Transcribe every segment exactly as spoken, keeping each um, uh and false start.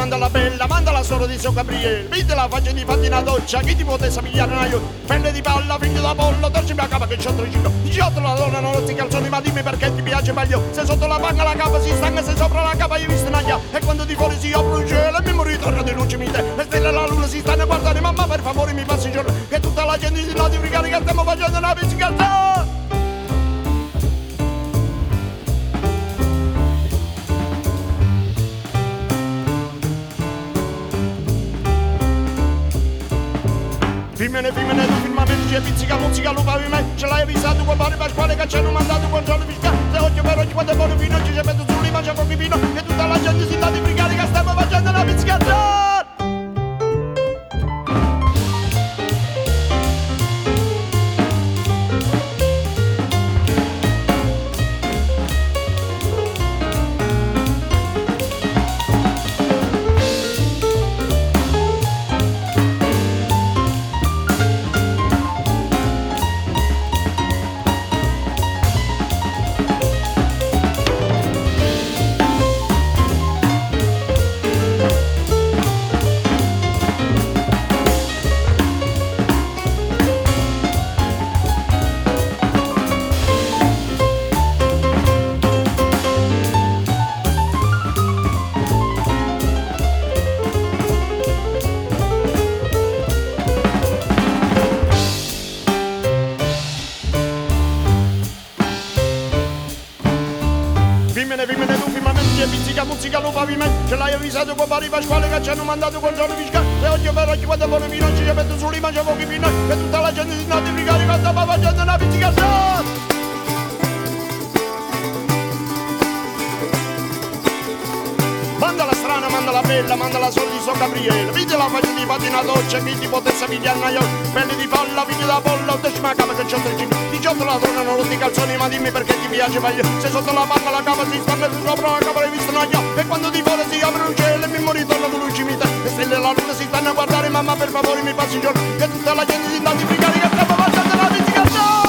manda la bella, manda la storia di San Gabriele. Vedi la faccia di fatti una doccia, chi ti potesse pigliare una io? Pelle di palla, figlio d'Apollo, torcimi a capa che c'ho tricino. Dici otto la donna, non ti calzoni, ma dimmi perché ti piace meglio. Se sotto la panca la capa si stanga, se sopra la capa io visto un'aglia. E quando di fuori si apre il cielo e mi muori torno di luce mite. Le stelle e la luna si stanno a guardare, mamma per favore mi passi il giorno. Che tutta la gente di là di fricare che stiamo facendo una pizzicazzata. Fimene, fimene, tu firmamenti c'è pizzica, muzzica, lupa, pavimento. Ce l'hai avvisato con Pari Pasquale che ci hanno mandato controllo fiscale. Se occhio per occhio quando è buono vino ci c'è penso sull'ima, c'è pochi vino. E tutta la gente si dà di fricare che stiamo facendo una pizzicazzata. Fimene, fimene, tu firmamenti e pizzica, muzzica, lupa, pavimento. Ce l'hai avvisato con Pari Pasquale che ci hanno mandato controllo fiscale. Se occhio per occhio quando è buono vino ci c'è penso sull'ima, c'è pochi vino. E tutta la gente si dà di fricare che stiamo facendo una pizzicazzata. Manda la strana, manda la bella, manda la sorda di San Gabriele. Vedi la faccia di fatti una doccia, chi ti potesse pigliare una io? Pelle di palla, figlio d'Apollo, te ci mancava che c'ho tricino. diciotto la donna, non lo ti calzoni, ma dimmi perché ti piace meglio. Se sotto la panca la capa si stanno sopra la capa l'hai visto una io. E quando di fuori si apre il cielo e mi muori torno con luci mite. Le stelle e la luna si stanno a guardare, mamma per favore mi passi il giorno. E tutta la gente si dà di fricare che stiamo facendo la pizzicazzata.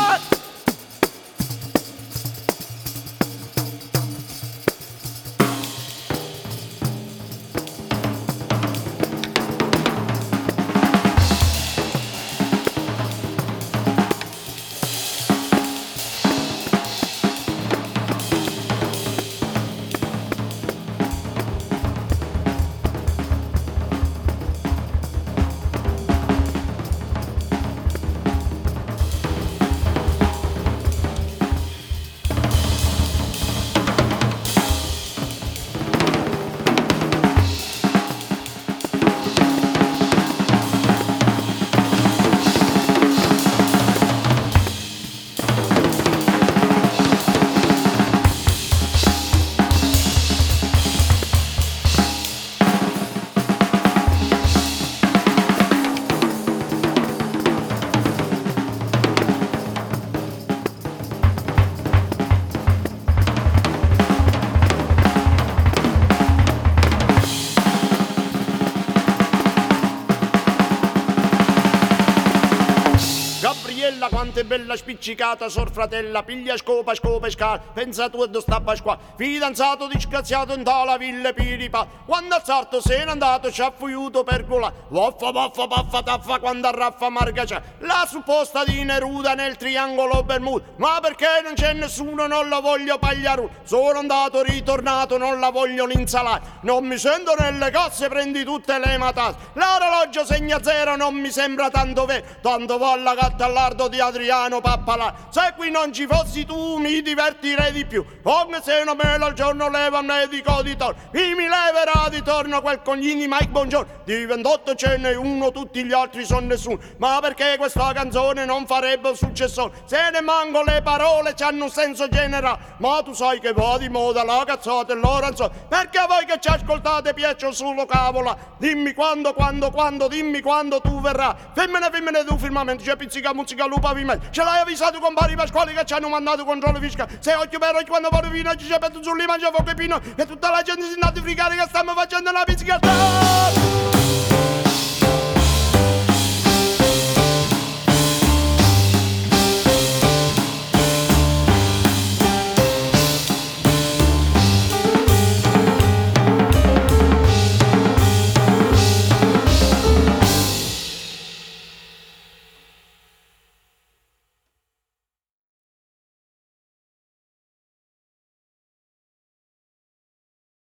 Gabriella quanto è bella spiccicata, sor fratella, piglia scopa, scopa e scala, pensa tu dove sta qua, fidanzato disgraziato in tala villa piripa, quando al sarto se n'è andato ci ha fuiuto per gola, voffa, voffa, paffa, taffa, quando arraffa marca c'è, la supposta di Neruda nel triangolo Bermuda, ma perché non c'è nessuno, non la voglio pagliaruno, sono andato, ritornato, non la voglio l'insalata, non mi sento nelle casse, prendi tutte le matate, l'orologio segna zero, non mi sembra tanto vero, tanto volla cattallardo di Adriano Pappalà, se qui non ci fossi tu mi divertirei di più, come se una mela al giorno leva medico di torno, mi mi leverà di torno quel cognini Mike Buongiorno, di ventotto ce n'è uno, tutti gli altri sono nessuno, ma perché questa canzone non farebbe successo, se ne manco le parole c'hanno un senso generale, ma tu sai che va di moda la cazzata e l'oranzo, perché a voi che ci ascoltate piacciono solo cavola, dimmi quando, quando, quando, dimmi quando tu verrà, femmine, femmine tu firmamento, c'è pizzica, muzzica, lupa, pimento, ce l'hai avvisato con Pari Pasquale che ci hanno mandato controllo fiscale, se occhio per occhio quando vado vino ci c'è petto sull'ima, c'è fuoco e pino, e tutta la gente si è andata a fricare che stiamo facendo una pizzica.